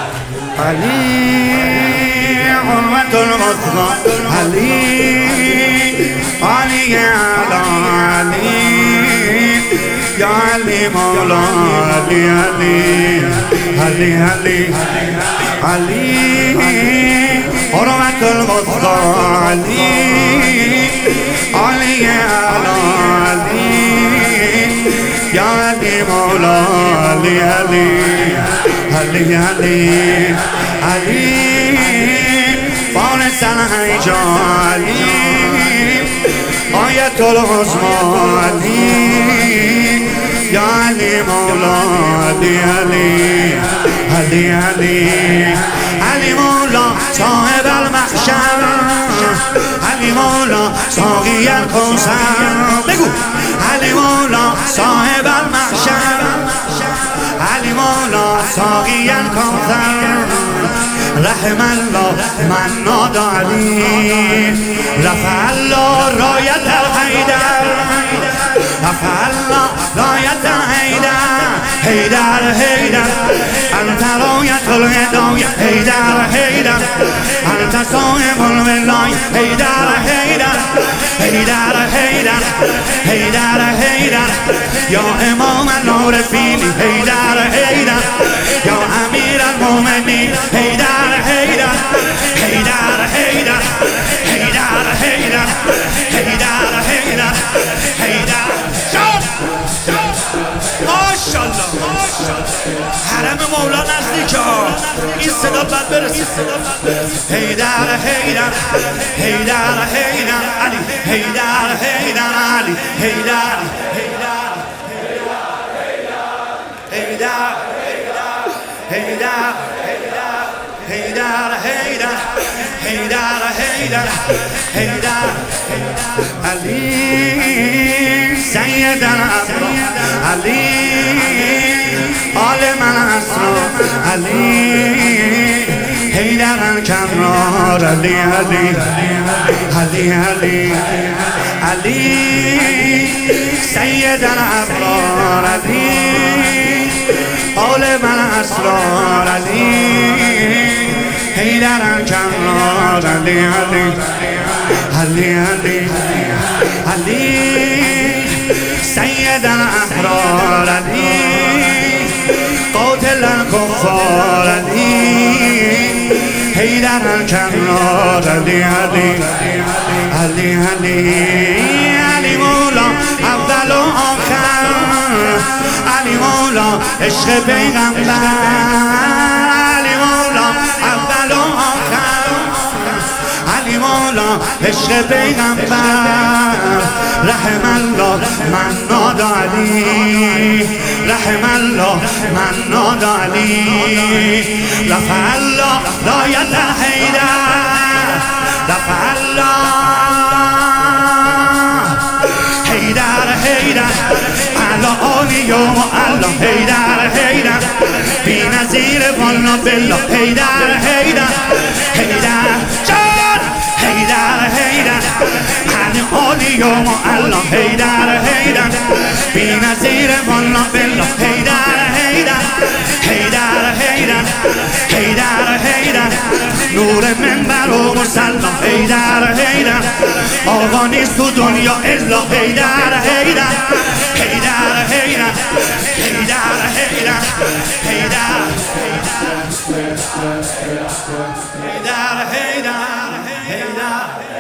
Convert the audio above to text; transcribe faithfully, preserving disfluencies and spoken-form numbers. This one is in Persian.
علی حرمت الوثقى علی علی علی یا علی مولا علی علی علی علی علی حرمت الوثقى علی علی علی یا علی مولا علی علی علی علی علی فارس الهیجا علی آیت العظمی علی یا علی مولا علی علی علی علی علی مولا صاحب المحشر علی مولا ساقی الکوثر بگو علی مولا صاحب المحشر علی مولا ساقی الکوثر رحم الله من نادى علی رفع الله رایت الحیدر رفع الله رایت الحیدر حیدر حیدر انت رایت الهدایه حیدر حیدر انت صاحب الولایه حیدر حیدر حیدر حیدر حیدر حیدر یا امام نور فیلی حیدر حیدر یا امیر المؤمنین حیدر حیدر حیدر حیدر حیدر حیدر حیدر حیدر حیدر ماشاءالله حرم مولا نزدیک ها این صدا بد برسید حیدر حیدر حیدر حیدر علی حیدر حیدر علی حیدر حیدر حیدر حیدر حیدر حیدر حیدر حیدر حیدر علی سیدنا علی آل من اسرا علی حیدر الکرار علی علی علی علی علی سیدنا ابرار علی آل من اسرار علی حیدر الکرار علی علی علی علی علی سیدنا احرار علی قاتل الکفار علی حیدر الکرار علی علی علی علی علی مولا اول و آخر علی مولا عشق پیغمبر علی مولا اول و آخر علی مولا عشق پیغمبر رحم الله من نادى علی رحم الله من نادى علی رفع الله رایت حیدر رفع الله حیدر حیدر علی آلی و الله حیدر حیدر بی نظیر والله بالله حیدر حیدر حیدر جان حیدر حیدر علی آلی و الله حیدر حیدر بی نظیر والله بالله حیدر حیدر حیدر حیدر حیدر حیدر نور منبر و مسلح حیدر حیدر آقا نیست تو دنیا الا حیدر حیدر حیدر حیدر حیدر حیدر حیدر حیدر حیدر حیدر